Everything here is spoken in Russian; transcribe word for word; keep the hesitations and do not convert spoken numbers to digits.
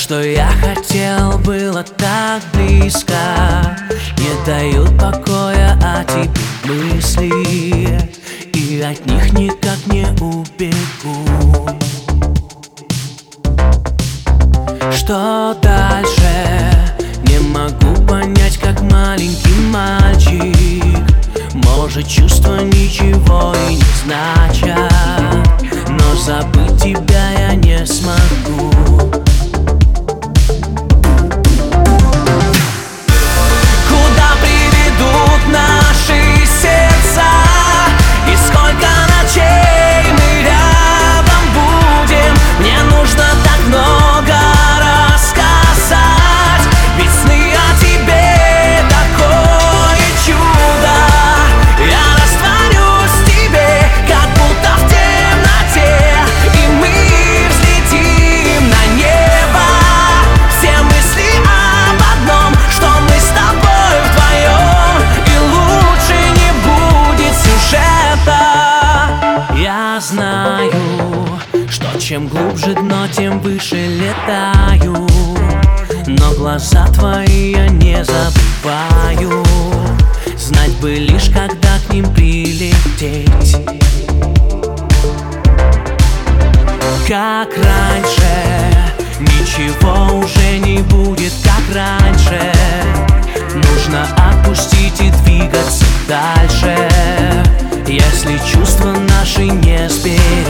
что я хотел, было так близко. Не дают покоя о тебе мысли, и от них никак не убегу. Что дальше? Не могу понять, как маленький мальчик. Может, чувства ничего и не значат, но забыть тебя я не смогу. Куда приведут наши сердца, и сколько ночей мы рядом будем? Мне нужно так много рассказать, ведь сны о тебе такое чудо. Я растворюсь в тебе, как будто в темноте, и мы взлетим на небо. Все мысли об одном, что мы с тобой вдвоем, и лучше не будет сюжета. Я знаю, что чем глубже дно, тем выше летаю, но глаза твои я не забываю. Знать бы лишь, когда к ним прилететь. Как раньше, ничего уже не будет, как раньше. Нужно отпустить и двигаться дальше, если чувства наши не сберечь.